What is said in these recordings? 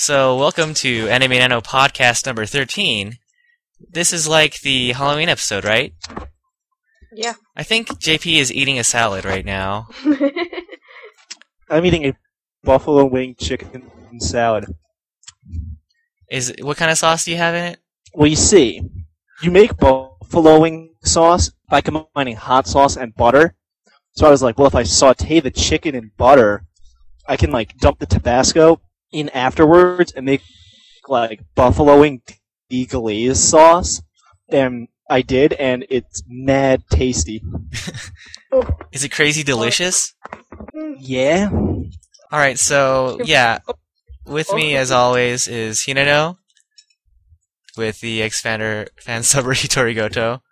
So, welcome to Anime Nano podcast number 13. This is like the Halloween episode, right? Yeah. I think JP is eating a salad right now. I'm eating a buffalo wing chicken salad. What kind of sauce do you have in it? Well, you see, you make buffalo wing sauce by combining hot sauce and butter. So I was like, well, if I saute the chicken in butter, I can dump the Tabasco in afterwards and make buffalo wing deglaze sauce. And I did, and it's mad tasty. Is it crazy delicious? Yeah. Alright, so, yeah. With me, as always, is Hinano. With the Expander fan subber Hitori Goto.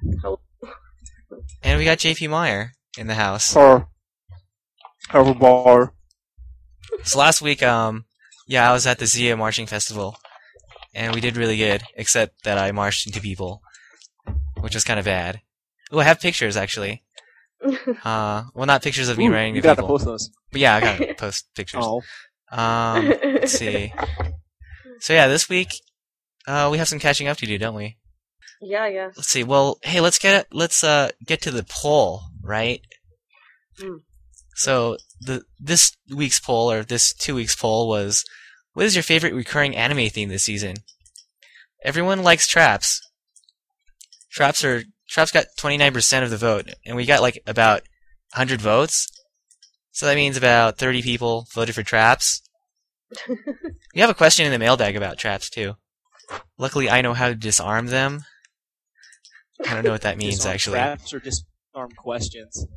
And we got JP Meyer in the house. Have a bar. So last week, I was at the Zia Marching Festival. And we did really good, except that I marched into people. Which was kind of bad. Oh, I have pictures, actually. Well, not pictures of me running you into gotta people. post those. But yeah, I gotta post pictures. Oh. Let's see. So yeah, this week, we have some catching up to do, don't we? Yeah, yeah. Let's see. Well, hey, let's get to the poll, right? Mm. So this week's poll, or this 2 weeks poll, was, what is your favorite recurring anime theme this season? Everyone likes Traps. Traps got 29% of the vote, and we got about 100 votes. So that means about 30 people voted for Traps. We have a question in the mailbag about Traps too. Luckily, I know how to disarm them. I don't know what that means, Disarm actually. Traps or disarm questions?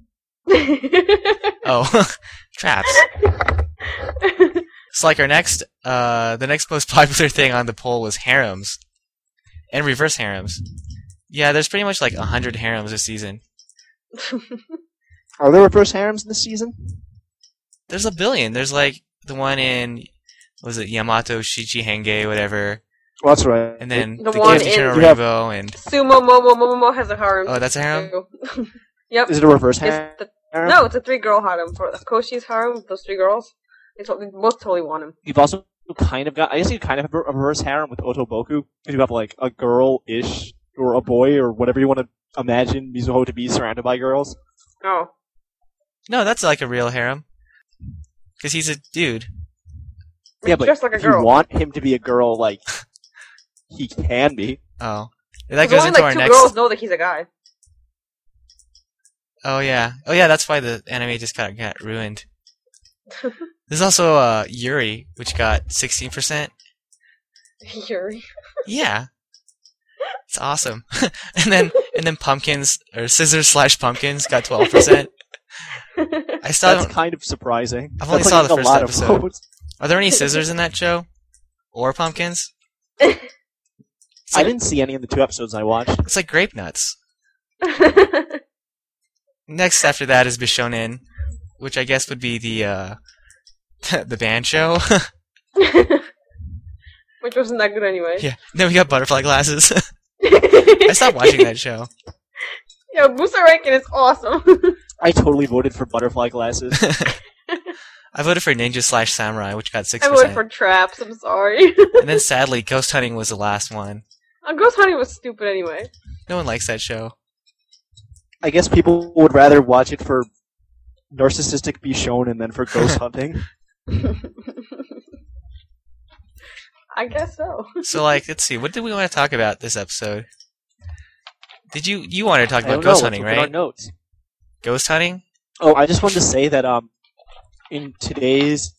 Oh, Traps. It's like the next most popular thing on the poll was harems. And reverse harems. Yeah, there's pretty much 100 harems this season. Are there reverse harems in this season? There's a billion. There's the one in, was it Yamato Shichihenge, whatever. Well, that's right. And then The the one Gift Eternal in- Rainbow and... Sumo Momo has a harem. Oh, that's a harem? too. Yep. Is it a reverse harem? No, it's a 3-girl harem. For Koshi's harem, those 3 girls, they both totally want him. You've also kind of got... I guess you kind of have a reverse harem with Otoboku. Because you have a girl-ish, or a boy, or whatever you want to imagine Mizuho to be surrounded by girls. Oh. No, that's a real harem. Because he's a dude. Yeah, but Just like a if girl. you want him to be a girl, he can be. Oh. That Because goes only into our 2 next... girls know that he's a guy. Oh, yeah. Oh, yeah, that's why the anime just got ruined. There's also Yuri, which got 16%. Yuri. Yeah. It's awesome. and then Pumpkins, or Scissors/Pumpkins, got 12%. I still That's haven't... kind of surprising. I've only That's saw the a first lot episode. Of votes. Are there any scissors in that show? Or pumpkins? I didn't see any in the 2 episodes I watched. It's like grape nuts. Next after that is Bishonen, which I guess would be the the band show. Which wasn't that good anyway. Yeah. Then we got Butterfly Glasses. I stopped watching that show. Yo, Busarankin is awesome. I totally voted for Butterfly Glasses. I voted for Ninja/Samurai, which got 6%. I voted for Traps, I'm sorry. And then sadly, Ghost Hunting was the last one. Ghost Hunting was stupid anyway. No one likes that show. I guess people would rather watch it for narcissistic Bishonen than for ghost hunting. I guess so. So let's see, what did we want to talk about this episode? Did you wanted to talk I about don't ghost know. hunting, Let's look at right? our notes. Ghost hunting? Oh, I just wanted to say that in today's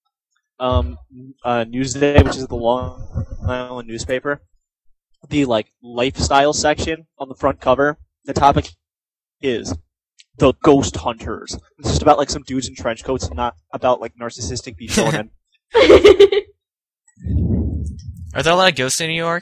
Newsday, which is the Long Island newspaper, the lifestyle section on the front cover, the topic is the ghost hunters. It's just about some dudes in trench coats, and not about narcissistic Bishonen. Are there a lot of ghosts in New York?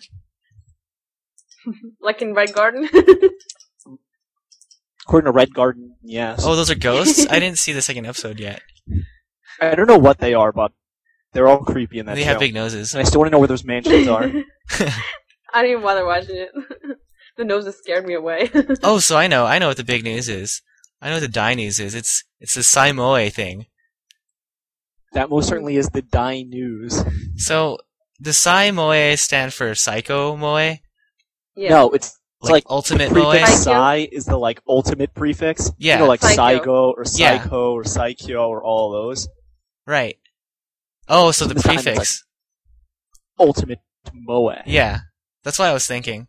Like in Red Garden? According to Red Garden, yes. Oh, those are ghosts? I didn't see the second episode yet. I don't know what they are, but they're all creepy in that They show. have big noses. And I still want to know where those mansions are. I didn't even bother watching it. The noses scared me away. Oh, so I know what the big news is. I know what the die news is. It's the Saimoe thing. That most certainly is the Dai News. So, does Sai Moe stand for Psycho Moe? Yeah. No, it's like Ultimate the Moe? prefix Psycho? Sai is the like ultimate prefix. Yeah. You know, like Psycho. Psycho or Yeah. Psycho or Psycho or all those. Right. Oh, so the This time it's prefix. Ultimate Moe. Yeah. That's what I was thinking.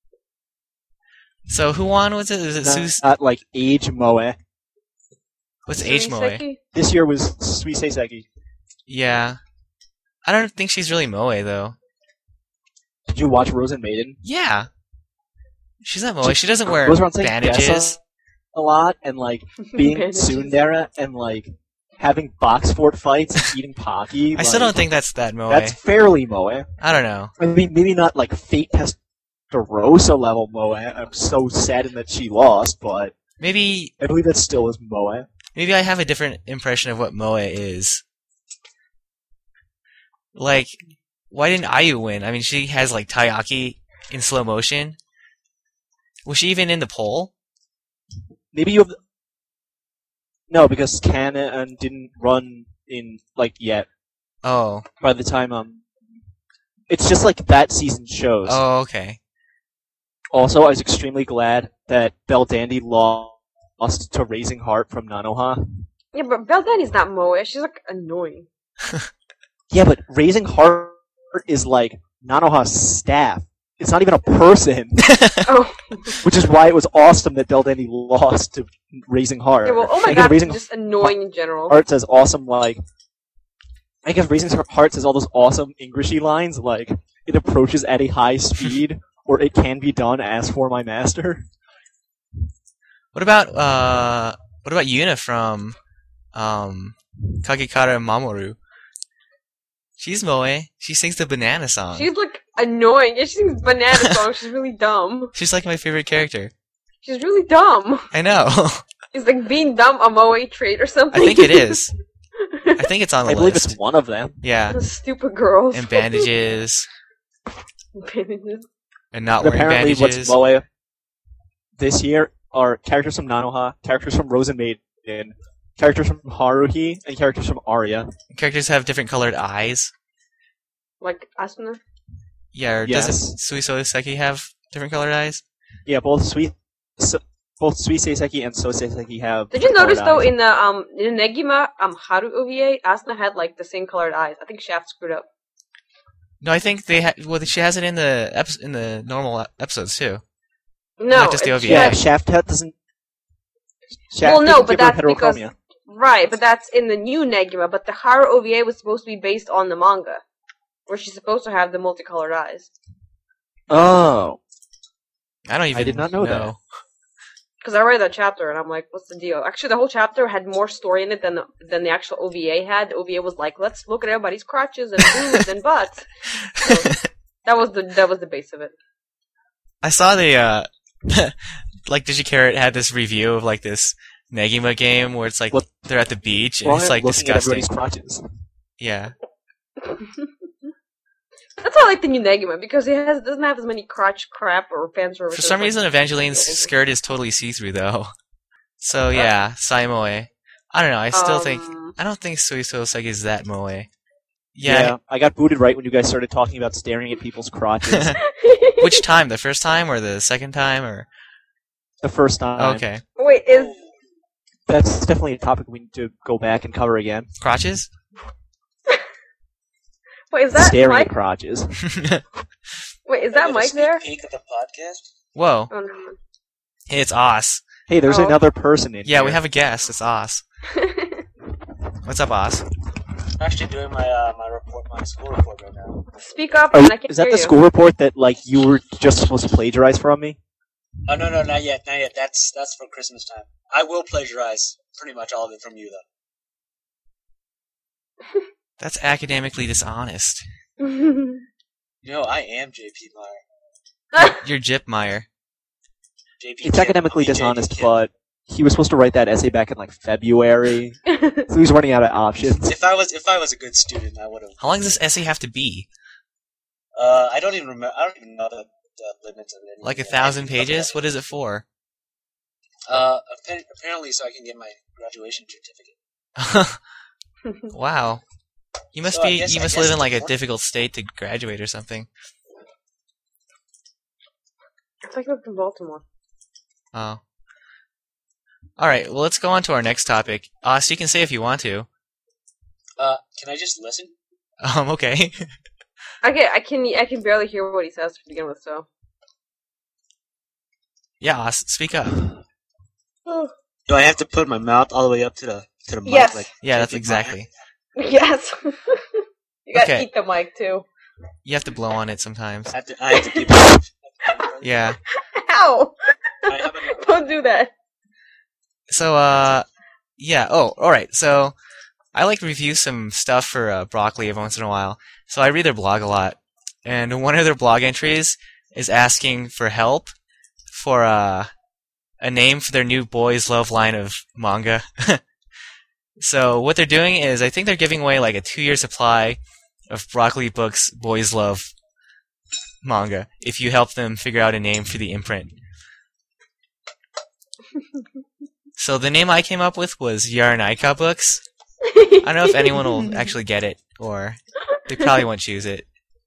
So, who won? Was it? Is it Sus? Not like Age Moe. What's Age Moe? Suiseki? This year was Suisei. Yeah. I don't think she's really Moe, though. Did you watch Rose and Maiden? Yeah. She's not Moe. She doesn't wear Goes around saying bandages. Dessa a lot and like being Bandages. tsundere and like having box fort fights and eating Pocky. I still don't think that's that Moe. that's fairly Moe. I don't know. I mean, maybe not like Fate Testarossa level Moe. I'm so saddened that she lost, but Maybe I believe that still is Moe. Maybe I have a different impression of what Moe is. Like, why didn't Ayu win? I mean, she has, like, Taiyaki in slow motion. Was she even in the poll? Maybe you have. No, because Kana didn't run in like yet. Oh. By the time it's just like that season shows. Oh, okay. Also, I was extremely glad that Belle Dandy lost to Raising Heart from Nanoha. Yeah, but Belle Danny's not Moe. She's like annoying. Yeah, but Raising Heart is like Nanoha's staff. It's not even a person, Oh. which is why it was awesome that Belle Dandy lost to Raising Heart. Yeah, well, oh my I guess god, Raising it's just annoying in general. Heart says awesome, like... I guess Raising Heart says all those awesome Englishy lines, like, it approaches at a high speed, or it can be done as for my master. What about Yuna from, Kagekara Mamoru? She's Moe. She sings the banana song. She's like annoying. Yeah, she sings banana songs. She's really dumb. She's like my favorite character. She's really dumb. I know. Is like being dumb a Moe trait or something? I think it is. I think it's on the I believe list. it's one of them. Yeah. The stupid girls. And bandages. Bandages. And not But wearing apparently bandages. what's Moe this year are characters from Nanoha, characters from Rose and Maiden, characters from Haruhi, and characters from Arya. Characters have different colored eyes. Like Asuna. Yeah, or Yes. doesn't Suiso Seki have different colored eyes? Yeah, both Suisei and Sosei have. Did you notice colored though eyes. in the Negima Haru OVA, Asuna had like the same colored eyes. I think Shaft screwed up. No, I think they well, she has it in the normal episodes too. No, Not just the it's- OVA. Yeah, Shaft doesn't. Shaft Well, no, doesn't but give her that's because heterochromia. right, but that's in the new Negima. But the Haru OVA was supposed to be based on the manga, where she's supposed to have the multicolored eyes. Oh, I don't even I did not know that. Because I read that chapter and I'm like, what's the deal? Actually, the whole chapter had more story in it than the actual OVA had. The OVA was like, let's look at everybody's crotches and boobs and butts. So, that was the base of it. I saw the like DigiCarrot had this review of like this Negima game where it's like What? they're at the beach and well, it's like looking at disgusting. everybody's crotches. Yeah. That's why I like the new Negima, because it doesn't have as many crotch crap or fan service. For some reason Evangeline's skirt is totally see-through though. So yeah, Sai Moe. I don't know, I still think I don't think Suiso Seki is that Moe. Yeah. I got booted right when you guys started talking about staring at people's crotches. Which time? The first time or the second time or The first time. okay. Wait, That's definitely a topic we need to go back and cover again. Crotches? is that Staring Mike? at crotches. Wait, is that Mike there? Peek of the podcast. Whoa. Oh, no. Hey, it's Os. Hey, there's Oh. another person in Yeah, here. we have a guest. It's Os. What's up, Os? I'm actually doing my my school report right now. Speak up, Are and you- I can is that hear the you. school report that like you were just supposed to plagiarize from me? Oh no, not yet. That's for Christmas time. I will plagiarize pretty much all of it from you though. That's academically dishonest. You know, I am JP Meyer. You're Jip Meyer. JP It's Kim. academically I'll be JP dishonest, Kim. but he was supposed to write that essay back in like February, so he's running out of options. If I was a good student, I would have. How long does this essay have to be? I don't even remember. I don't even know the limits of it. Like 1,000 pages? What is it for? Apparently, so I can get my graduation certificate. Wow. You must So I guess live in it's like a important. difficult state to graduate or something. It's like up in Baltimore. Oh. Alright, well let's go on to our next topic. So you can say if you want to. Can I just listen? Okay. I can barely hear what he says to begin with. So. Yeah, speak up. Do I have to put my mouth all the way up to the mic? Yes. Like, Yeah, that's big exactly. Yes. You gotta Okay. eat the mic too. You have to blow on it sometimes. I have to keep it. Yeah. Ow! Alright, how about now? Don't do that. So, yeah. Oh, alright. So, I like to review some stuff for Broccoli every once in a while. So I read their blog a lot. And one of their blog entries is asking for help for a name for their new Boys Love line of manga. So what they're doing is, I think they're giving away like a 2-year supply of Broccoli Books Boys Love manga if you help them figure out a name for the imprint. So the name I came up with was Yarnaika Books. I don't know if anyone will actually get it, or they probably won't choose it.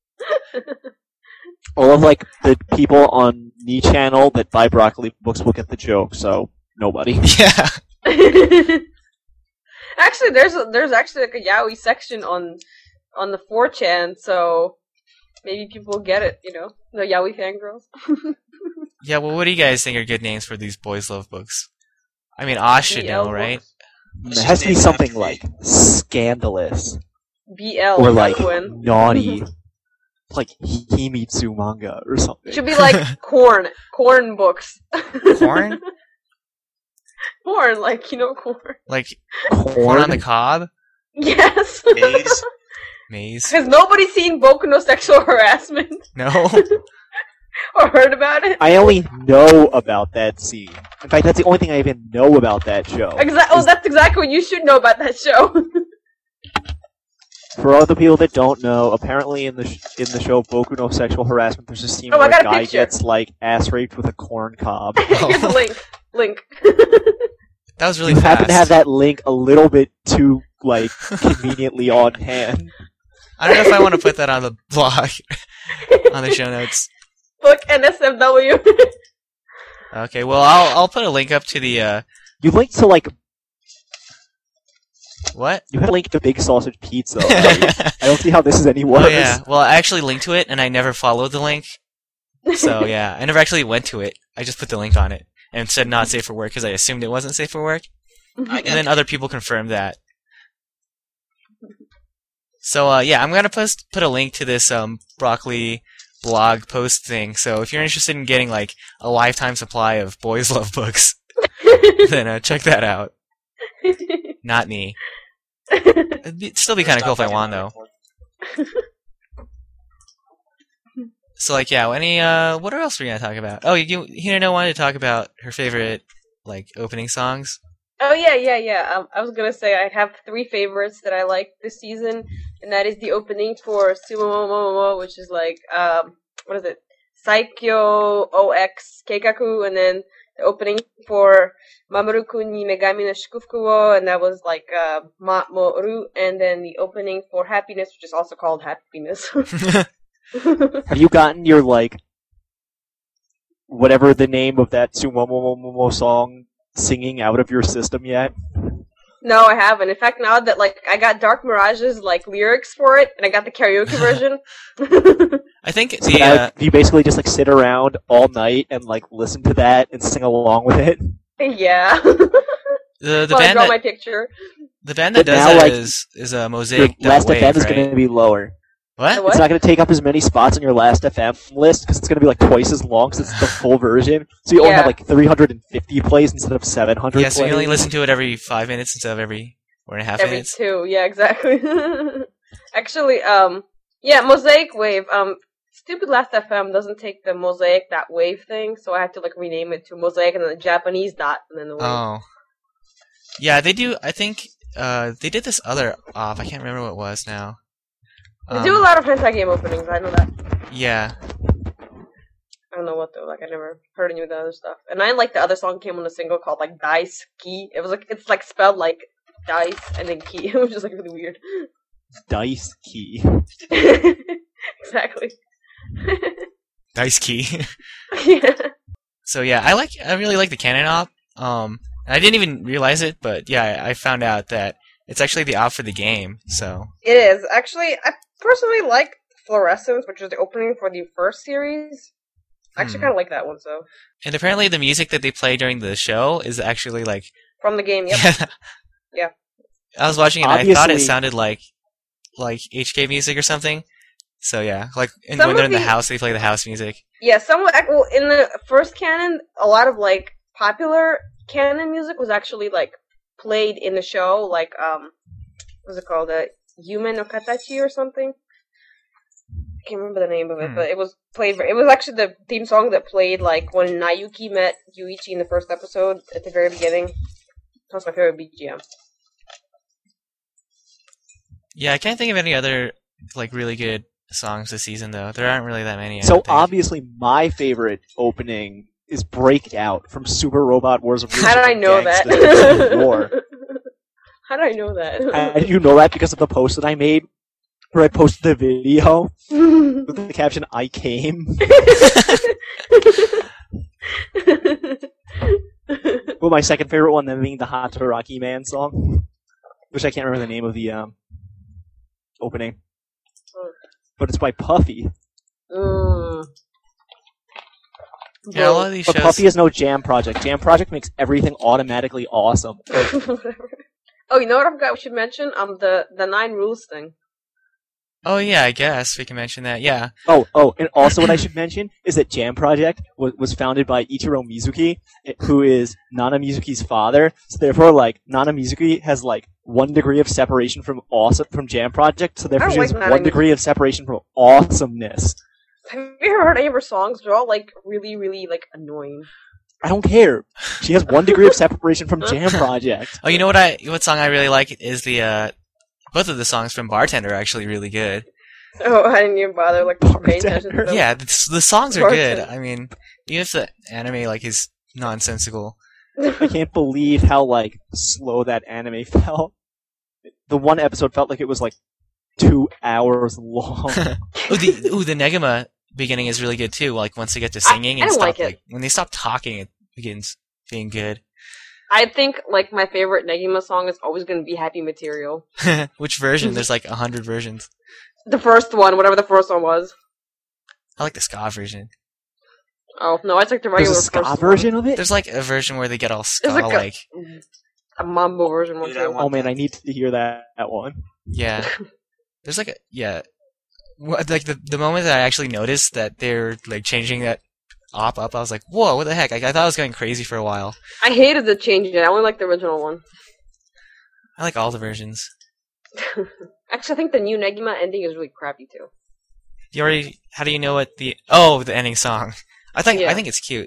All of like the people on the channel that buy Broccoli Books will get the joke, so nobody. Yeah. Actually, there's actually like a yaoi section on the 4chan, so maybe people will get it. You know, the yaoi fangirls. Yeah, well, what do you guys think are good names for these Boys Love books? I mean, Oz should know, BL right? books. It has to be something like scandalous BL or like Gwen. naughty, like Himitsu manga or something. Should be like corn books. Corn? Corn, like corn. Like, corn on the Corn. cob? Yes. Maze. Maze? Has nobody seen Boku no Sexual Harassment No? or heard about it? I only know about that scene. In fact, that's the only thing I even know about that show. Oh, that's exactly what you should know about that show. For all the people that don't know, apparently in the show Boku no Sexual Harassment, there's a scene Oh, I where a got a guy picture. gets like ass raped with a corn cob. Here's a link. That was really You fast. happen to have that link a little bit too like conveniently on hand. I don't know if I want to put that on the blog, on the show notes. Book NSFW. Okay, well, I'll put a link up to the, You linked to like what? you had a link to Big Sausage Pizza. Right? I don't see how this is any worse. Oh, yeah. Well, I actually linked to it, and I never followed the link. So, yeah, I never actually went to it. I just put the link on it, and said not safe for work, because I assumed it wasn't safe for work. And then other people confirmed that. So, yeah, I'm going to put a link to this Broccoli blog post thing. So if you're interested in getting, like, a lifetime supply of Boys Love books, then check that out. Not me. It'd still be kind of cool if I won, though. So, like, yeah, what else were we going to talk about? Oh, Hinano wanted to talk about her favorite, like, opening songs. Oh yeah. I was gonna say I have 3 favorites that I like this season, and that is the opening for Sumo Momomo, which is like what is it? Saikyo OX Keikaku, and then the opening for Mamoru-kun ni Megami no Shukufuku wo, and that was like Mamoru, and then the opening for Happiness, which is also called Happiness. Have you gotten your like whatever the name of that Sumomomomo song singing out of your system yet? No, I haven't. In fact, now that like I got Dark Mirage's like lyrics for it, and I got the karaoke version. I think So now you basically just like sit around all night and like listen to that and sing along with it. Yeah. the Well, I band draw that my picture. the band that But does now, that like, is a Your Mosaic last Wave, FM is right? going to be lower. What? What? It's not going to take up as many spots on your last FM list because it's going to be like twice as long because it's the full version. So you only Yeah. have like 350 plays instead of 700 Yeah, so you only plays. listen to it every 5 minutes instead of every 4.5 Every minutes. 2, yeah, exactly. Actually, yeah, Mosaic Wave. Stupid Last FM doesn't take the Mosaic that wave thing, so I had to like rename it to Mosaic and then the Japanese dot and then the wave. Oh. Yeah, they do. I think they did this other off. I can't remember what it was now. They do a lot of hentai game openings. I know that. Yeah. I don't know what though. Like I never heard any of the other stuff. And I like the other song came on a single called like Daisuki. It was like it's like spelled like dice, and then key, which is like really weird. Dice key. Exactly. Dice key. Yeah. So yeah, I really like the canon op. I didn't even realize it, but yeah, I found out that it's actually the op for the game. So It is. Actually, I personally like Fluorescence, which was the opening for the first series. I actually kind of like that one, so. and apparently the music that they play during the show is actually like From the game, yep. Yeah. I was watching it and I thought it Obviously- sounded like HK music or something. So yeah, like when Some they're of in the the- house, they play the house music. Yeah, somewhat. Well, in the first canon, a lot of like popular canon music was actually like played in the show, like what's it called, Yume no Katachi or something. I can't remember the name of it, but it was played. It was actually the theme song that played like when Nayuki met Yuichi in the first episode at the very beginning. That was my favorite BGM. Yeah, I can't think of any other like really good songs this season though. There aren't really that many. I So don't think. obviously, my favorite opening is "Breakout" from Super Robot Wars of How did I know that? War. How did I know that? And you know that because of the post that I made, where I posted the video with the caption "I came." Well, my second favorite one then being the Hataraki Man song, which I can't remember the name of the opening, but it's by Puffy. Mm. Yeah, a lot of these But shows. Puffy is no Jam Project. Jam Project makes everything automatically awesome. Whatever. Oh, you know what I forgot we should mention? The 9 rules thing. Oh yeah, I guess we can mention that. Yeah. Oh, and also what I should mention is that Jam Project was founded by Ichiro Mizuki, who is Nana Mizuki's father. So therefore, like, Nana Mizuki has, like, 1 degree of separation from Jam Project, so therefore I she don't has like Nana 1 degree of separation from awesomeness. Have you ever heard any of her songs? They're all like really, really like annoying. I don't care. She has 1 degree of separation from Jam Project. Oh, you know what song I really like is the both of the songs from Bartender are actually really good. Oh, I didn't even bother like paying attention to them. Yeah, the songs are good. Bartender. I mean, even if the anime like is nonsensical. I can't believe how, like, slow that anime felt. The one episode felt like it was, like, 2 hours long. the Negima beginning is really good too. Like once they get to singing I and don't stop like it. when they stop talking, it begins being good. I think like my favorite Negima song is always going to be Happy Material. Which version? There's like 100 versions. The first one, whatever the first one was. I like the ska version. Oh no, I like the There's regular a ska first version of it? There's like a version where they get all ska There's like like. a mambo version one Dude, I too. want- Oh man, I need to hear that one. Yeah. There's like a like the moment that I actually noticed that they're like changing that op up, I was like, whoa, what the heck? I thought I was going crazy for a while. I hated the change in it. I only like the original one. I like all the versions. Actually, I think the new Negima ending is really crappy too. How do you know what the ending song? I think Yeah. it's cute.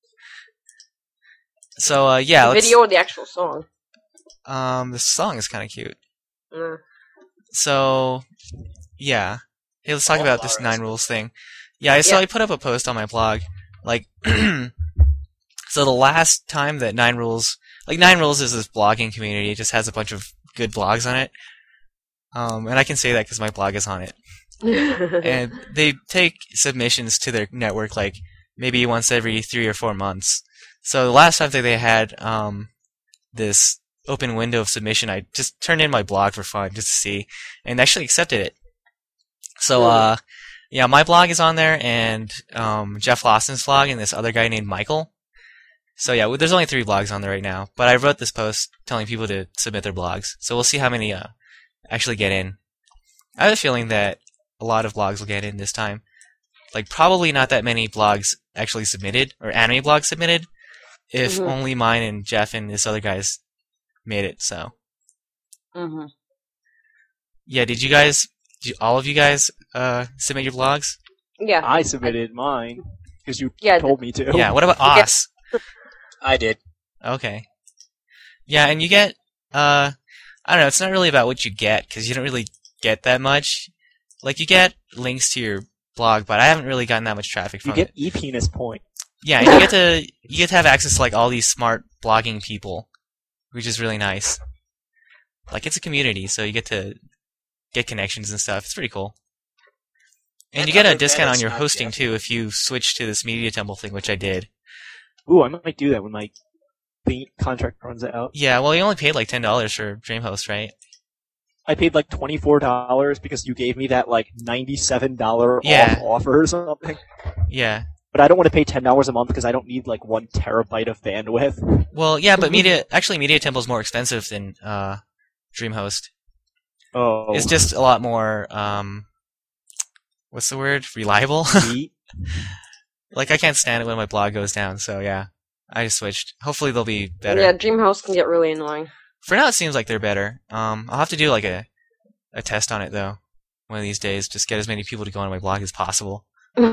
So yeah, The let's video or the actual song? the song is kind of cute. Mm. So yeah. Hey, let's talk Oh, about this Laura. 9 rules thing. Yeah, I saw Yeah. I put up a post on my blog like so the last time that 9 rules is this blogging community, it just has a bunch of good blogs on it. And I can say that because my blog is on it. And they take submissions to their network like maybe once every 3 or 4 months. So the last time that they had this open window of submission, I just turned in my blog for fun just to see, and actually accepted it. So yeah, my blog is on there, and Jeff Lawson's blog, and this other guy named Michael. So yeah, there's only 3 blogs on there right now, but I wrote this post telling people to submit their blogs. So we'll see how many actually get in. I have a feeling that a lot of blogs will get in this time. Like probably not that many blogs actually submitted, or anime blogs submitted, if Mhm. only mine and Jeff and this other guys made it. So Mm-hmm. yeah, did all of you guys submit your blogs? Yeah. I submitted mine because you Yeah, told me to. Yeah. What about Os? I did. Okay. Yeah, and you get I don't know. It's not really about what you get because you don't really get that much. Like you get links to your blog, but I haven't really gotten that much traffic You from get it. e-penis point. Yeah, and you get to have access to like all these smart blogging people, which is really nice. Like, it's a community, so you get to get connections and stuff. It's pretty cool. And you get a discount on your hosting, too, if you switch to this Media Temple thing, which I did. Ooh, I might do that when my contract runs out. Yeah, well, you only paid like $10 for DreamHost, right? I paid like $24 because you gave me that like $97 Yeah. off offer or something. Yeah. But I don't want to pay $10 a month because I don't need like 1 terabyte of bandwidth. Well, yeah, but Media Temple is more expensive than DreamHost. Oh. It's just a lot more, what's the word? Reliable? Neat. Like, I can't stand it when my blog goes down, so yeah. I just switched. Hopefully they'll be better. Yeah, DreamHost can get really annoying. For now, it seems like they're better. I'll have to do like a test on it, though, one of these days. Just get as many people to go on my blog as possible.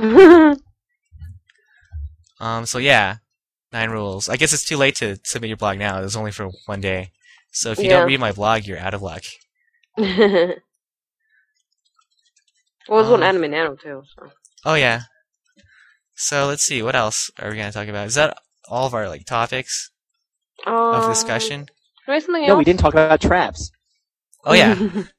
So yeah, 9 rules. I guess it's too late to submit your blog now. It's only for 1 day. So if you don't read my blog, you're out of luck. Well, there's one Anime Nano, too. So. Oh, yeah. So let's see, what else are we going to talk about? Is that all of our like topics of discussion? Something else? No, we didn't talk about traps. Oh, yeah.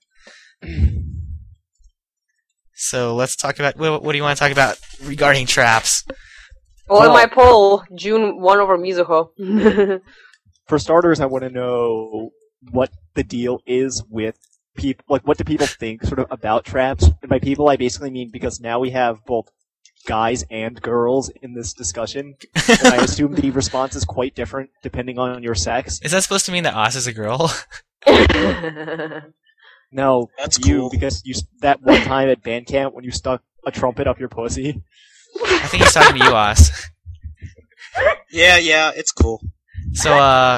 So let's talk about, what do you want to talk about regarding traps? Well, in my poll, June won over Mizuho. For starters, I want to know what the deal is with people. Like, what do people think sort of about traps? And by people, I basically mean because now we have both guys and girls in this discussion. And I assume the response is quite different depending on your sex. Is that supposed to mean that Oz is a girl? No, That's you, cool. because you that one time at band camp when you stuck a trumpet up your pussy. I think he's talking to you, Oz. Yeah, it's cool. So,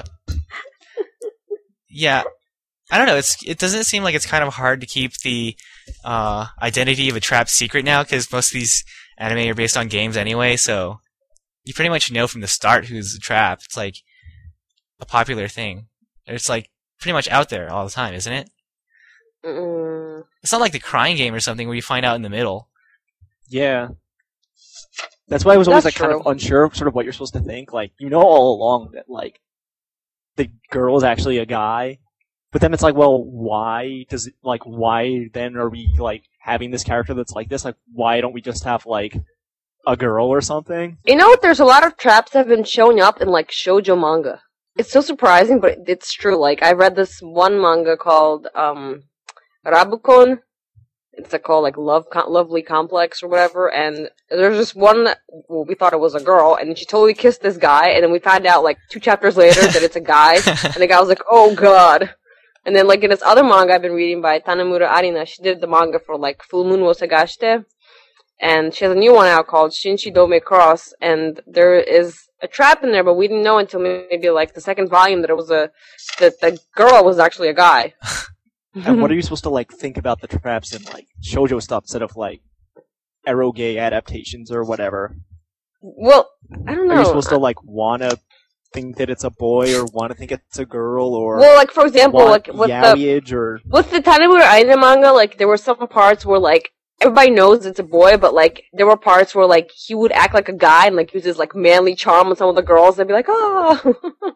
yeah, I don't know. It doesn't seem like it's kind of hard to keep the identity of a trap secret now, because most of these anime are based on games anyway. So you pretty much know from the start who's a trap. It's like a popular thing. It's like pretty much out there all the time, isn't it? It's not like the Crying Game or something where you find out in the middle. Yeah. That's why I was always That's like kind of unsure of sort of what you're supposed to think. Like, you know all along that like the girl is actually a guy. But then it's like, well, why then are we like having this character that's like this? Like, why don't we just have like a girl or something? You know, there's a lot of traps that have been showing up in like shoujo manga. It's so surprising, but it's true. Like, I read this one manga called Rabukon. It's called like Lovely Complex or whatever, and there's this one that, well, we thought it was a girl, and she totally kissed this guy, and then we found out like 2 chapters later that it's a guy, and the guy was like, oh god. And then like in this other manga I've been reading by Tanemura Arina, she did the manga for like Full Moon wo Sagashite, and she has a new one out called Shinshi Dome Cross, and there is a trap in there, but we didn't know until maybe like the 2nd volume that the girl was actually a guy. And what are you supposed to like think about the traps in like shoujo stuff instead of like eroge adaptations or whatever? Well, I don't know. Are you supposed to like wanna think that it's a boy or wanna think it's a girl or well, like for example, like with the Tanemura Arina manga, like there were some parts where like everybody knows it's a boy, but like there were parts where like he would act like a guy and like use his like manly charm on some of the girls. They'd be like, oh.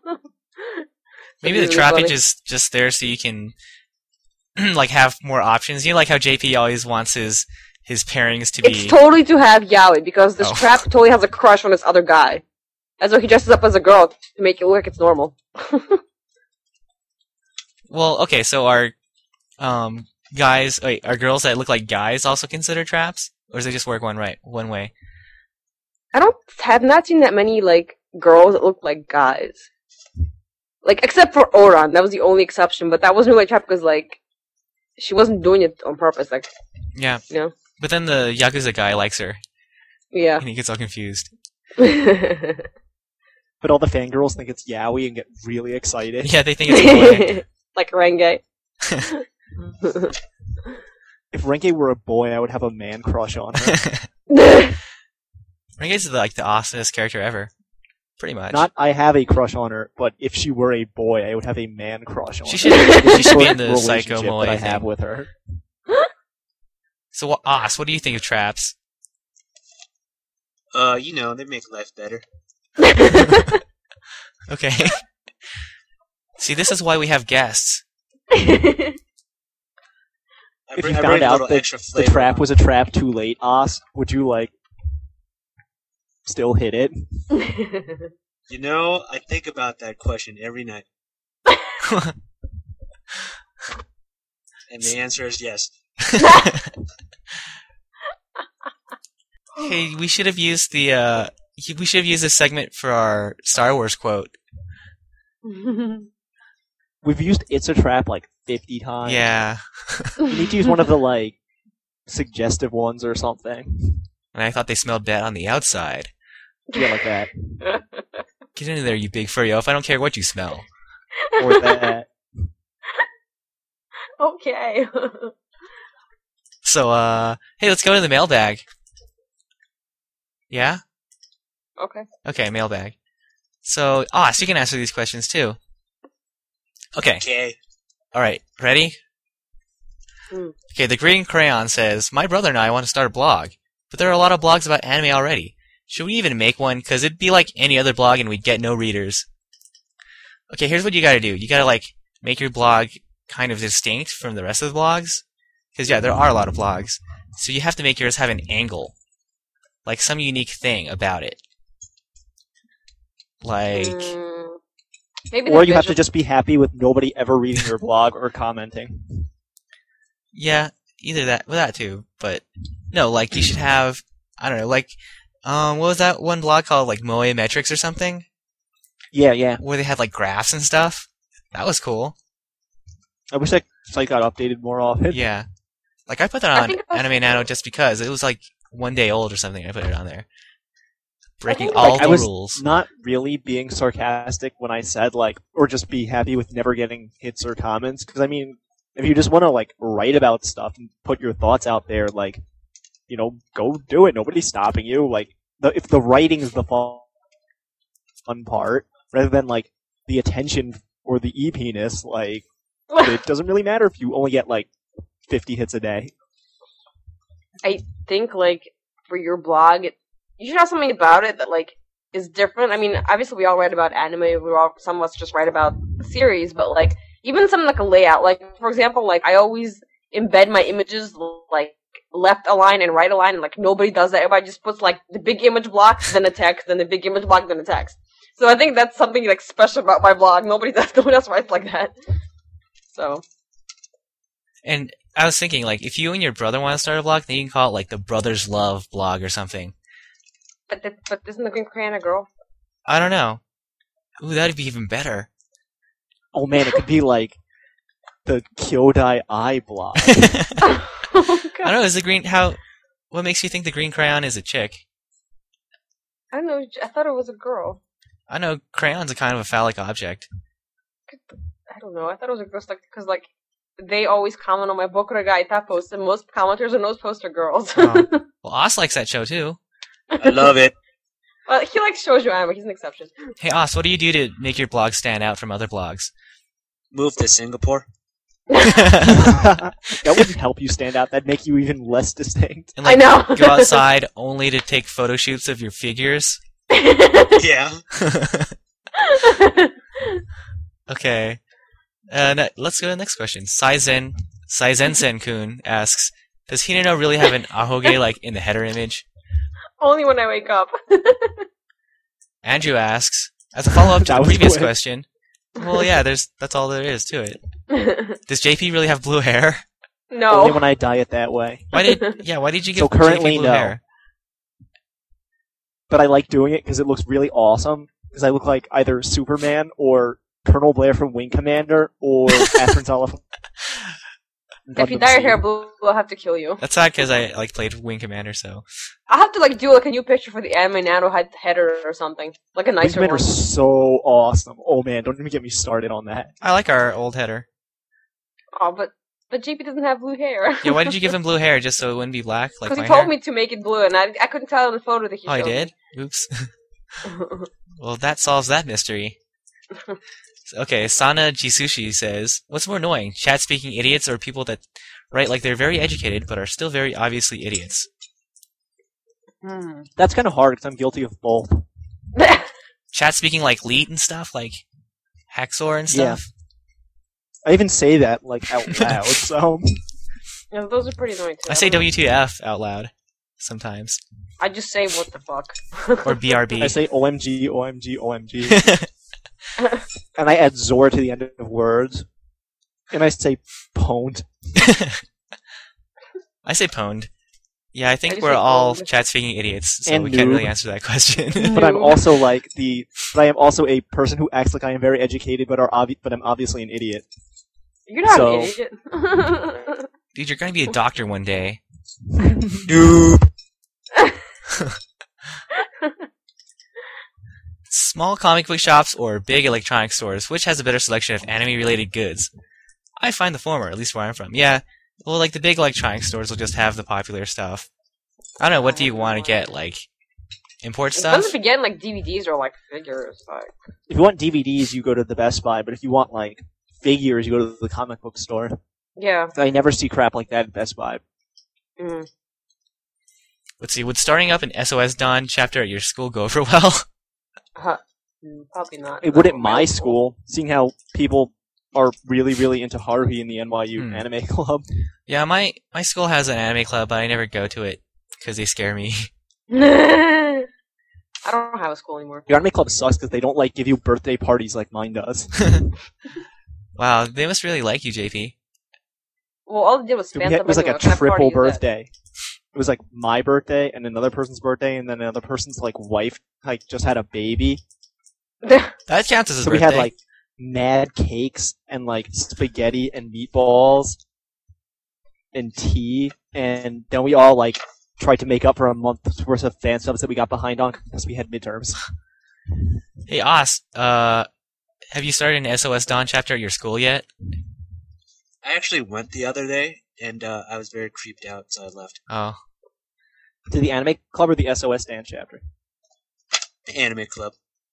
Maybe the trappage is just there so you can like have more options. You know, like how JP always wants his pairings to be. It's totally to have yaoi because this trap totally has a crush on this other guy. That's why he dresses up as a girl to make it look like it's normal. Well, okay, so are girls that look like guys also considered traps, or does it just work one way? I have not seen that many like girls that look like guys. Like except for Oran, that was the only exception. But that wasn't really a trap because like she wasn't doing it on purpose. Like yeah, you know. But then the Yakuza guy likes her. Yeah, and he gets all confused. But all the fangirls think it's yaoi and get really excited. Yeah, they think it's a boy. Like Renge. If Renge were a boy, I would have a man crush on her. Renge's like the awesomest character ever. Pretty much. Not I have a crush on her, but if she were a boy, I would have a man crush on her. She should be in the Psycho Moe that I thing. have with her. So, Os, what do you think of traps? You know, they make life better. Okay. See, this is why we have guests. If you found out that the trap was a trap too late, Os, would you, like, still hit it? You know, I think about that question every night. And the answer is yes. Hey, we should have used this segment for our Star Wars quote. We've used "It's a Trap" like 50 times. Yeah. We need to use one of the, like, suggestive ones or something. And I thought they smelled bad on the outside. Yeah, like that. Get in there, you big furry elf. I don't care what you smell. Or that. Okay. So, hey, let's go to the mailbag. Yeah? Okay. Okay, mailbag. So, so you can answer these questions too. Okay. Okay. Alright, ready? Okay, the Green Crayon says, my brother and I want to start a blog, but there are a lot of blogs about anime already. Should we even make one? Because it'd be like any other blog and we'd get no readers. Okay, here's what you gotta do. You gotta, like, make your blog kind of distinct from the rest of the blogs. Because, yeah, there are a lot of blogs. So you have to make yours have an angle. Like, some unique thing about it. Like... Maybe Or you have to just be happy with nobody ever reading your blog or commenting. Yeah, either that, well, that too. But, no, like, you should have, I don't know, like, what was that one blog called, like, Moe Metrics or something? Yeah. Where they had, like, graphs and stuff? That was cool. I wish that site got updated more often. Yeah. Like, I put that on Anime Nano just because. It was, like, 1 day old or something. I put it on there. Breaking all the rules. Not really being sarcastic when I said, like, or just be happy with never getting hits or comments. Because, I mean, if you just want to, like, write about stuff and put your thoughts out there, like, you know, go do it. Nobody's stopping you. Like, if the writing's the fun part, rather than, like, the attention or the EP-ness, like, it doesn't really matter if you only get, like, 50 hits a day. I think, like, for your blog, you should have something about it that, like, is different. I mean, obviously we all write about anime, some of us just write about the series, but, like, even something like a layout. Like, for example, like, I always embed my images, like, left align and right align, and, like, nobody does that. Everybody just puts, like, the big image block, then a text, then the big image block, then a text. So I think that's something, like, special about my blog. No one else writes like that. So. And I was thinking, like, if you and your brother want to start a blog, then you can call it, like, the Brothers Love blog or something. But isn't the Green Crayon a girl? I don't know. Ooh, that'd be even better. Oh man, it could be like the Kyodai Eye blog. Oh, God. I don't know, what makes you think the Green Crayon is a chick? I don't know, I thought it was a girl. I know, crayon's a kind of a phallic object. I don't know, I thought it was a girl, because, like, they always comment on my Boku no Gaita posts, and most commenters on those posts are girls. Oh. Well, Os likes that show, too. I love it. Well, he likes shoujo anime, he's an exception. Hey, Os, what do you do to make your blog stand out from other blogs? Move to Singapore. That wouldn't help you stand out. That'd make you even less distinct. And, like, I know. Go outside only to take photo shoots of your figures? Yeah. Okay. Let's go to the next question. Saizen-sen-kun asks, does Hinano really have an ahoge, like, in the header image? Only when I wake up. Andrew asks, as a follow-up to That the was previous quick. question, well, yeah, that's all there is to it. Does JP really have blue hair? No. Only when I dye it that way. Why did you give So currently, JP blue no. hair? But I like doing it because it looks really awesome. Because I look like either Superman or Colonel Blair from Wing Commander or Catherine Zala from If you dye your hair blue, I'll have to kill you. That's sad because I, like, played Wing Commander, so. I'll have to, like, do, like, a new picture for the Anime Nano header or something. Like a Wing nicer Commander one. is so awesome. Oh man, don't even get me started on that. I like our old header. Oh, but JP doesn't have blue hair. Yeah, why did you give him blue hair? Just so it wouldn't be black, like Because my he told hair? me to make it blue, and I couldn't tell in the photo that he Oh, I showed did? Oops. Well, that solves that mystery. Okay, Sana Jisushi says, what's more annoying, chat-speaking idiots or people that write like they're very educated but are still very obviously idiots? That's kind of hard because I'm guilty of both. Chat-speaking like Leet and stuff, like Haxor and stuff? I even say that like out loud. So Yeah, those are pretty annoying too. I say don't know. WTF out loud sometimes. I just say what the fuck. Or BRB. I say OMG, OMG, OMG, and I add Zor to the end of words, and I say pwned. I say pwned. Yeah, I think I we're say all pwned. chat-speaking idiots, so And we can't noob. really answer that question. But I'm also like but I am also a person who acts like I am very educated, but I'm obviously an idiot. You're not So- an idiot. Dude, you're gonna be a doctor one day. Noob. Small comic book shops or big electronic stores, which has a better selection of anime-related goods? I find the former, at least where I'm from. Yeah, well, like the big electronic stores will just have the popular stuff. I don't know, what do you want to get? Like, import It stuff? doesn't begin like DVDs or like figures. Like, If you want DVDs, you go to the Best Buy, but if you want like figures, you go to the comic book store. yeah. I never see crap like that at Best Buy. Mm. Let's see, would starting up an SOS Dawn chapter at your school go over well? Probably not. It would at my school, seeing how people are really, really into Haruhi in the NYU anime club. Yeah, my school has an anime club, but I never go to it because they scare me. I don't have a school anymore. Your anime club sucks because they don't like give you birthday parties like mine does. Wow, they must really like you, JP. Well, all they did was spam It was like somebody. a What kind of party triple is that? birthday. It was like my birthday and another person's birthday, and then another person's like wife like just had a baby. That counts as a So birthday. we had like mad cakes and like spaghetti and meatballs and tea, and then we all like tried to make up for a month's worth of fan subs that we got behind on because we had midterms. Hey, Os, have you started an SOS Dawn chapter at your school yet? I actually went the other day, and I was very creeped out, so I left. Oh. To the anime club or the SOS dance chapter? The anime club.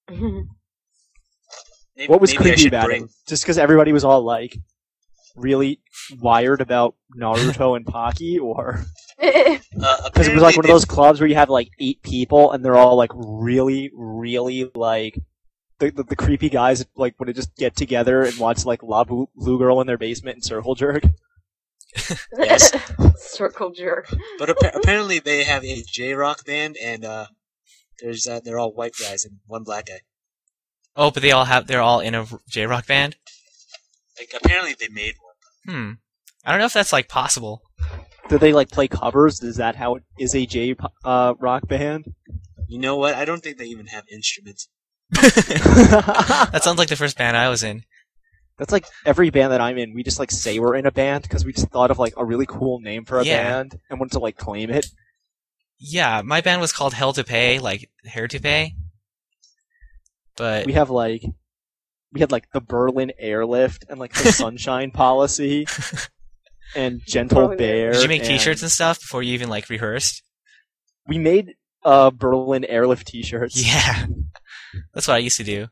Maybe, What was maybe I creepy should about bring... it? Just because everybody was all like really wired about Naruto and Pocky, or because it was like one of those clubs where you have like 8 people and they're all like really, really like the creepy guys like would just get together and watch like La Blue Girl in their basement and Circle Jerk. Yes. Circle jerk. But apparently they have a J-rock band, and they're all white guys and one black guy. Oh, but they're all in a J-Rock band? Like, apparently they made one. I don't know if that's, like, possible. Do they like play covers? Is that how it is a J rock band? You know what? I don't think they even have instruments. That sounds like the first band I was in. That's like every band that I'm in. We just like say we're in a band because we just thought of like a really cool name for a Yeah. band and wanted to like claim it. Yeah, my band was called Hell to Pay, like, Hair to Pay. But, We had like the Berlin Airlift and like the Sunshine Policy and Gentle Berlin Bear. did you make and t-shirts and stuff before you even, like, rehearsed? We made Berlin Airlift t-shirts. Yeah. That's what I used to do.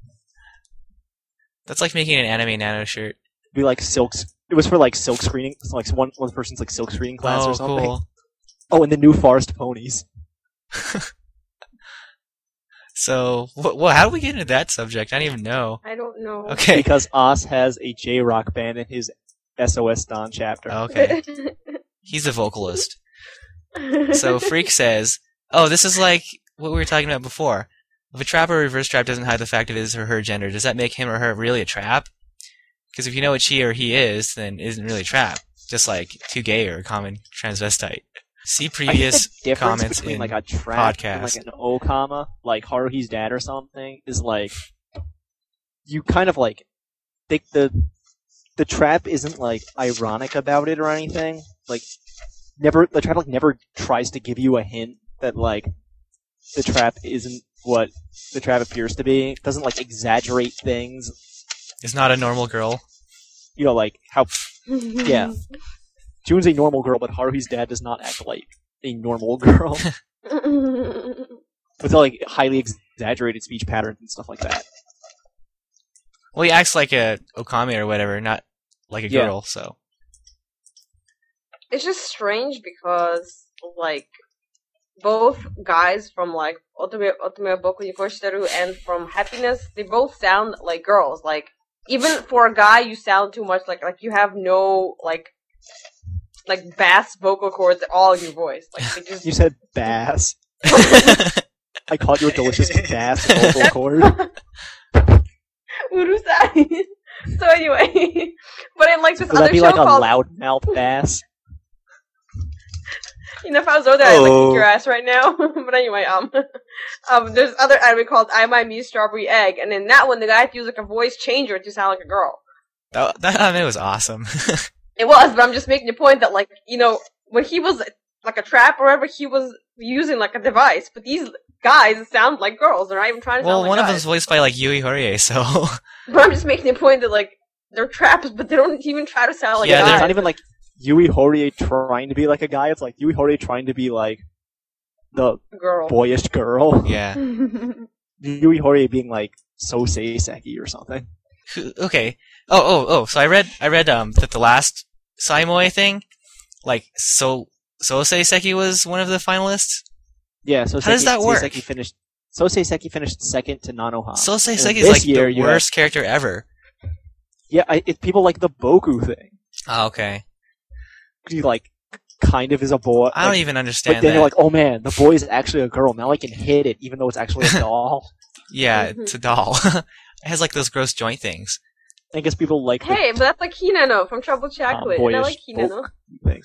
That's like making an anime nano shirt. We like silks. It was for like silk screening. So, like one person's like silk screening class Oh, or something. cool. Oh, and the New Forest Ponies. So, how do we get into that subject? I don't even know. I don't know. Okay. Because Oz has a J-Rock band in his SOS Dawn chapter. Okay. He's a vocalist. So Freak says, oh, this is like what we were talking about before. If a trap or reverse trap doesn't hide the fact of his or her gender, does that make him or her really a trap? Because if you know what she or he is, then it isn't really a trap. Just like too gay or a common transvestite. See I think previous the difference comments between in like a trap podcast. and like an O-comma, like Haruhi's dad or something, is like you kind of like think the trap isn't like ironic about it or anything. Like the trap like never tries to give you a hint that like the trap isn't what the trap appears to be. It doesn't like exaggerate things. is not a normal girl. You know, like how yeah. June's a normal girl, but Haruhi's dad does not act like a normal girl. With like highly exaggerated speech patterns and stuff like that. Well, he acts like a Okami or whatever, not like a Yeah. girl, so. It's just strange because, like, both guys from, like, Otome Boku Yukoshiru and from Happiness, they both sound like girls. Like, even for a guy, you sound too much like you have no like bass vocal cords at all in your voice. Like they just You said bass. I caught your delicious bass vocal cord. Urusai. So anyway, but in like this Would other that be show like a called, loudmouth bass? you know, if I was over there, I'd like Oh. kick your ass right now. But anyway, there's other anime called I My Me Strawberry Egg, and in that one, the guy used like a voice changer to sound like a girl. That anime was awesome. It was, but I'm just making the point that, like, you know, when he was like a trap or whatever, he was using like a device. But these guys sound like girls. They're not even trying to Well, sound like one of guys. them's voiced by like Yui Horie, so But I'm just making the point that like they're traps, but they don't even try to sound like Yeah, guys. It's not even like Yui Horie trying to be like a guy. It's like Yui Horie trying to be like the girl. boyish girl. yeah. Yui Horie being like so Seiseki or something. Okay. Oh. So I read that the last Saimoe thing, like Seiseki was one of the finalists. Yeah, so How does that work? Seiseki finished second to Nanoha. Seiseki is this like year, the you worst character ever. Yeah, it's people like the Boku thing. Oh, okay. He like kind of is a boy. I don't like, even But understand then that. you're like, oh man, the boy is actually a girl. Now I can hit it, even though it's actually a doll. Yeah, it's a doll. It has like those gross joint things. I guess people like the Hey, but that's like Hinano from Trouble Chocolate. And I boyish like Hinano. thing.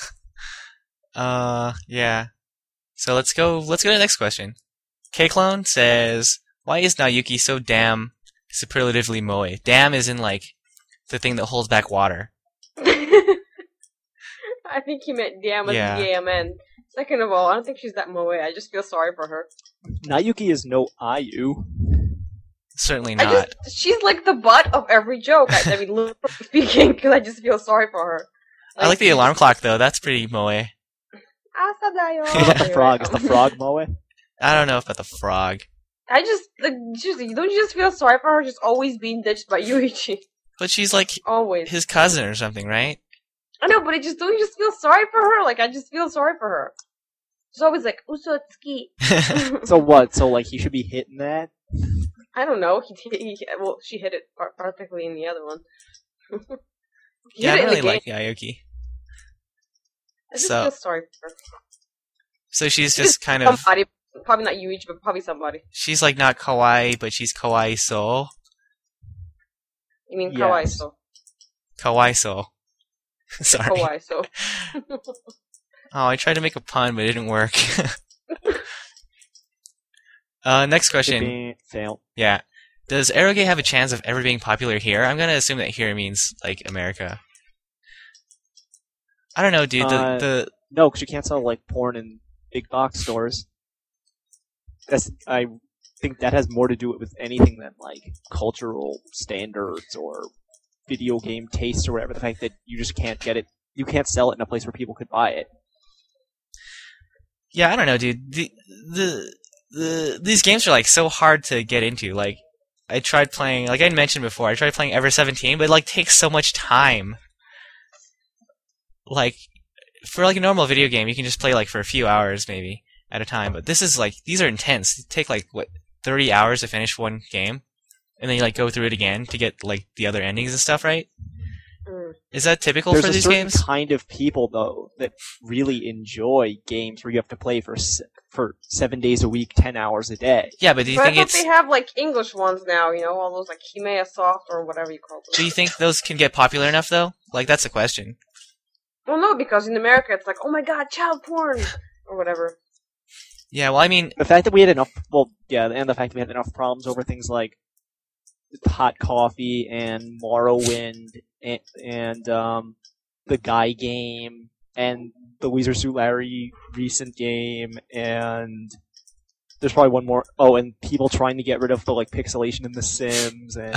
Yeah. So let's go to the next question. K-Clone says, why is Naoyuki so damn superlatively moe? Damn is in like the thing that holds back water. I think he meant damn with Yeah. D-A-M-N. Second of all, I don't think she's that moe. I just feel sorry for her. Nayuki is no Ayu. Certainly not. She's like the butt of every joke. I mean, literally speaking, because I just feel sorry for her. I like the alarm clock though. That's pretty moe. Asadayo. What about the frog? Is the frog Moe? I don't know about the frog. I just, like, seriously, don't you just feel sorry for her just always being ditched by Yuichi? But she's like Always. his cousin or something, right? I know, but don't you just feel sorry for her? Like, I just feel sorry for her. She's always like, Usotsuki. So what? So like he should be hitting that? I don't know. Well, she hit it perfectly in the other one. He Yeah, I hit it don't in the really game. like Naoyuki. I just So- feel sorry for her. So she's just kind of, Somebody, probably not Yuichi, but probably somebody. she's like not kawaii, but she's kawaii so. You mean Yes. kawaii so? Kawaii so. Sorry. Kawaii so. Oh, I tried to make a pun, but it didn't work. Next question. Fail. Yeah. Does Eroge have a chance of ever being popular here? I'm gonna assume that here means, like, America. I don't know, dude. No, because you can't sell like porn in big box stores. I think that has more to do with anything than like cultural standards or video game tastes or whatever. The fact that you just can't get it, you can't sell it in a place where people could buy it. Yeah, I don't know, dude. These games are, like, so hard to get into. Like, I tried playing, like I mentioned before, I tried playing Ever 17, but it, like, takes so much time. Like, for, like, a normal video game, you can just play, like, for a few hours, maybe, at a time. But this is, like, these are intense. They take, like, 30 hours to finish one game? And then you, like, go through it again to get, like, the other endings and stuff, right? Mm. Is that typical There's for a these certain games? kind of people though that really enjoy games where you have to play for 7 days a week, 10 hours a day. Yeah, but do you But I think thought it's... they have like English ones now, you know, all those like Himea Soft or whatever you call them. Do you think those can get popular enough, though? Like, that's the question. Well, no, because in America it's like, oh my god, child porn or whatever. Yeah, well, I mean, The fact that we had enough, and the fact that we had enough problems over things like Hot Coffee and Morrowind and the Guy game and the Weezer Suit Larry recent game and there's probably one more. Oh, and people trying to get rid of the like pixelation in The Sims and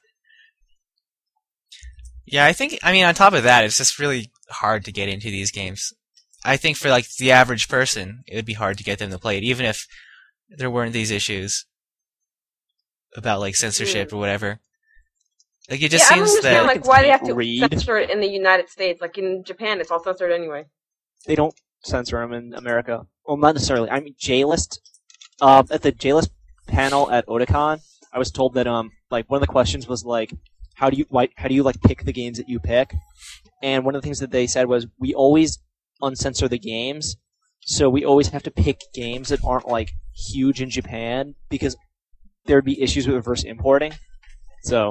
yeah, I mean, on top of that, it's just really hard to get into these games. I think for, like, the average person, it would be hard to get them to play it, even if there weren't these issues about, like, censorship or whatever. Like, it just I don't seems understand that... like why they have to Read. censor it in the United States. Like in Japan, it's all censored anyway. they don't censor them in America. Well, not necessarily. I mean, JList. At the JList panel at Otakon, I was told that like one of the questions was like, how do you like pick the games that you pick? And one of the things that they said was we always uncensor the games, so we always have to pick games that aren't like huge in Japan because there'd be issues with reverse importing. So.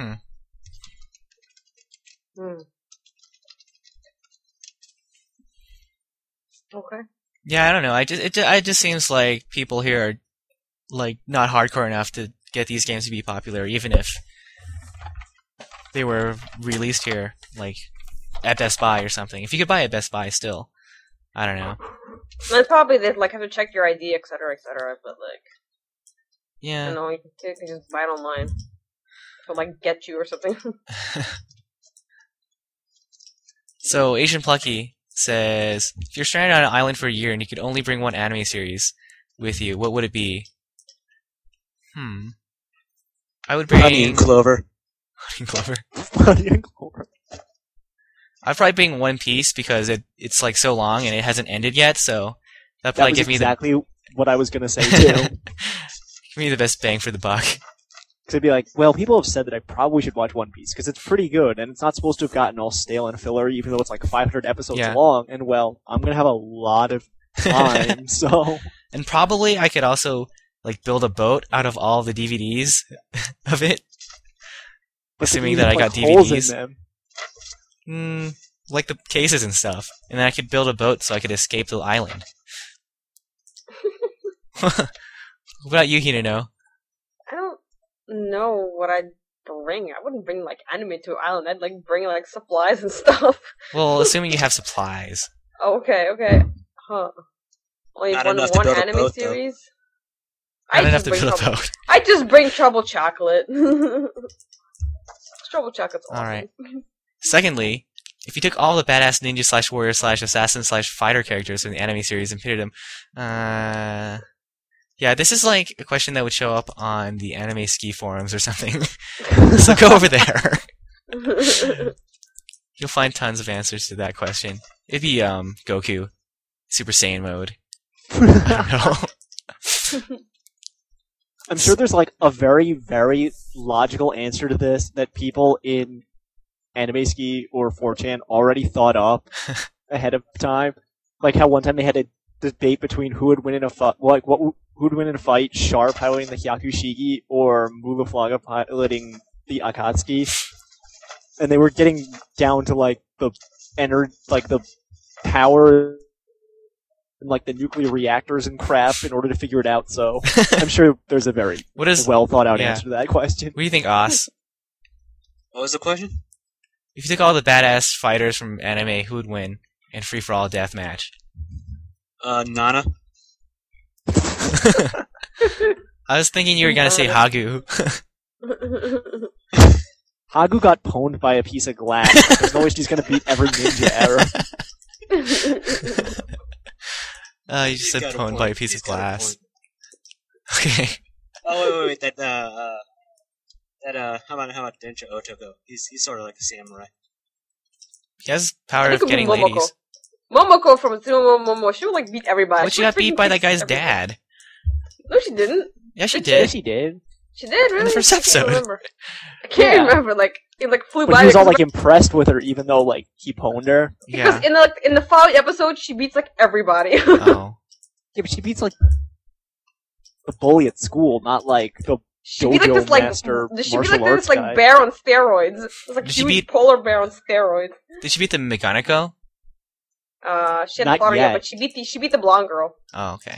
Okay. Yeah, I don't know. It just seems like people here are like not hardcore enough to get these games to be popular, even if they were released here, like at Best Buy or something. If you could buy at Best Buy, still, I don't know. And probably they like have to check your ID, etc., but like, Yeah. I don't know, you can just buy it online. Or like get you or something. So Asian Plucky says, if you're stranded on an island for a year and you could only bring one anime series with you, what would it be? I would bring Honey and Clover. Honey and Clover. Honey and Clover. I'd probably bring One Piece because it's like so long and it hasn't ended yet, so that'd That probably was give me exactly what I was going to say, too. give me the best bang for the buck. Because I'd be like, well, people have said that I probably should watch One Piece, because it's pretty good, and it's not supposed to have gotten all stale and filler, even though it's like 500 episodes Yeah. long, and well, I'm going to have a lot of time, so... And probably I could also like build a boat out of all the DVDs of it. But Assuming then that I you got put holes in DVDs. them. Like the cases and stuff. And then I could build a boat so I could escape the island. What about you, Hinano? I don't know what I'd bring. I wouldn't bring like anime to an island. I'd like bring like supplies and stuff. Well, assuming you have supplies. Oh, okay. Huh. Only Not one enough to build a anime boat, though. series? Not enough to build a boat. I just bring Trouble Chocolate. Trouble Chocolate's awesome. Alright. Secondly, if you took all the badass ninja / warrior / assassin / fighter characters from the anime series and pitted them, yeah, this is like a question that would show up on the anime ski forums or something. So go over there. You'll find tons of answers to that question. It'd be Goku, Super Saiyan mode. I don't know. I'm sure there's like a very, very logical answer to this that people in Anime Ski or 4chan already thought up ahead of time. Like how one time they had a debate between who would win in a fight, who would win in a fight, Char piloting the Hyakushigi or Mulaflaga piloting the Akatsuki. And they were getting down to like the power and like the nuclear reactors and crap in order to figure it out. So I'm sure there's a very well thought out answer to that question. What do you think, Os? What was the question? If you took all the badass fighters from anime, who would win in free for all deathmatch? Nana. I was thinking you were gonna say Hagu. Hagu got pwned by a piece of glass. There's no way she's gonna beat every ninja ever. You just said pwned by a piece of glass. Okay. Oh wait. How about Densha Otoko? He's sort of like a samurai. He has power of getting ladies. Momoko from Sumo Momo, she would like beat everybody. But she got beat by that guy's dad. No, she didn't. Yeah, she Yeah, did. she did. She did, really? In the first episode. I can't remember. Like, it like flew But by. he was all like because, impressed with her, even though like he pwned her. Yeah. in the following episode, she beats like everybody. Oh. Yeah, but she beats like the bully at school, not like the She beat like dojo this like master she beat martial like arts this guy. like bear on steroids. It's like Did she huge beat- polar bear on steroids. Did she beat the Meganiko? She hadn't Not fought her yet, yet. but she beat the blonde girl. Oh, okay.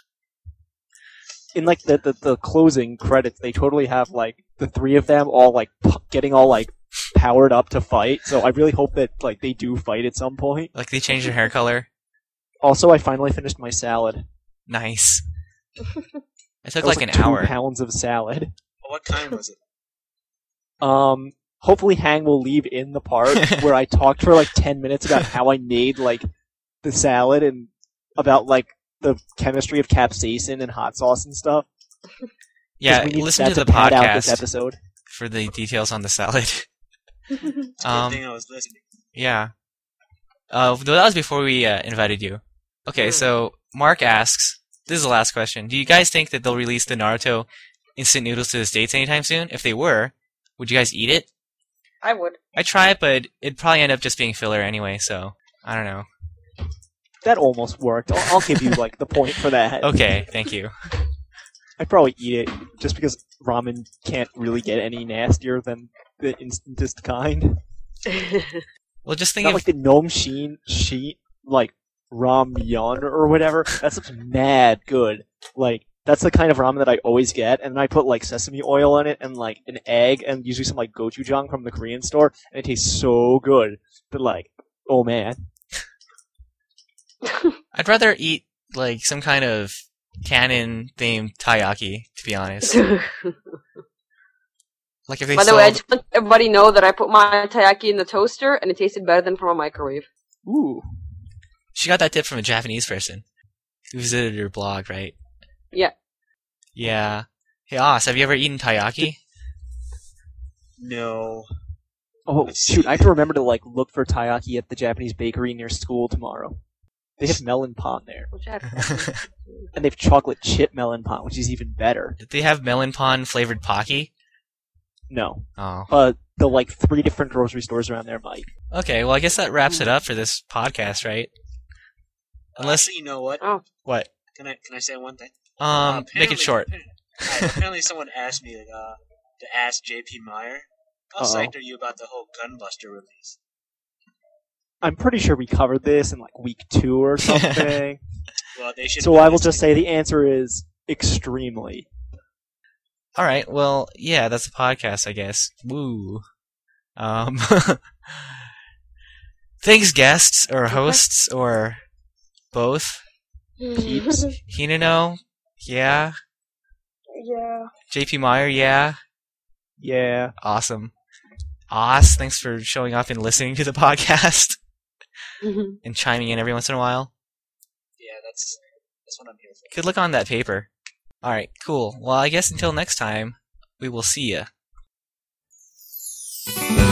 In like the closing credits, they totally have like the three of them all like getting all like powered up to fight. So I really hope that like they do fight at some point. Like they changed her hair color. Also, I finally finished my salad. Nice. It took That was like an 2 hour. pounds of salad. What kind was it? Hopefully Hang will leave in the part where I talked for like 10 minutes about how I made like the salad and about like the chemistry of capsaicin and hot sauce and stuff. Yeah, 'Cause we need listen that to the pad out this podcast episode. for the details on the salad. Good thing I was listening. Yeah. That was before we invited you. Okay, so Mark asks, this is the last question. Do you guys think that they'll release the Naruto instant noodles to the States anytime soon? If they were, would you guys eat it? I would. I try it, but it'd probably end up just being filler anyway. So I don't know. That almost worked. I'll give you like the point for that. Okay, thank you. I'd probably eat it just because ramen can't really get any nastier than the instantest kind. Well, just think Not of like the Gnome sheet, like ramyun or whatever. That stuff's mad good. Like that's the kind of ramen that I always get, and then I put like sesame oil in it and like an egg and usually some like gochujang from the Korean store, and it tastes so good. But like, oh man. I'd rather eat like some kind of canon themed taiyaki, to be honest. Like if they By the way, I sold just want everybody to know that I put my taiyaki in the toaster, and it tasted better than from a microwave. Ooh. she got that tip from a Japanese person who visited her blog, right? Yeah. Yeah. Hey, Oz, have you ever eaten taiyaki? No. Oh shoot! I have to remember to like look for taiyaki at the Japanese bakery near school tomorrow. They have melon pan there, Which I and they have chocolate chip melon pan, which is even better. Did they have melon pan flavored Pocky? No, Oh. the like 3 different grocery stores around there might. Okay, well, I guess that wraps it up for this podcast, right? Unless... Actually, you know what? Oh. What? Can I say one thing? Make it short. Apparently someone asked me to ask JP Meyer, how Uh-oh. psyched are you about the whole Gunbuster release? I'm pretty sure we covered this in like week 2 or something. Well, they should. So I will just say the answer is extremely. All right, well, yeah, that's a podcast, I guess. Woo. Thanks, guests, or hosts, or both. Peeps. Hinano, yeah. Yeah. JP Meyer, yeah. Yeah. Awesome. Oz, thanks for showing up and listening to the podcast and chiming in every once in a while. Yeah, that's what I'm here for. Good look on that paper. All right, cool. Well, I guess until next time, we will see ya.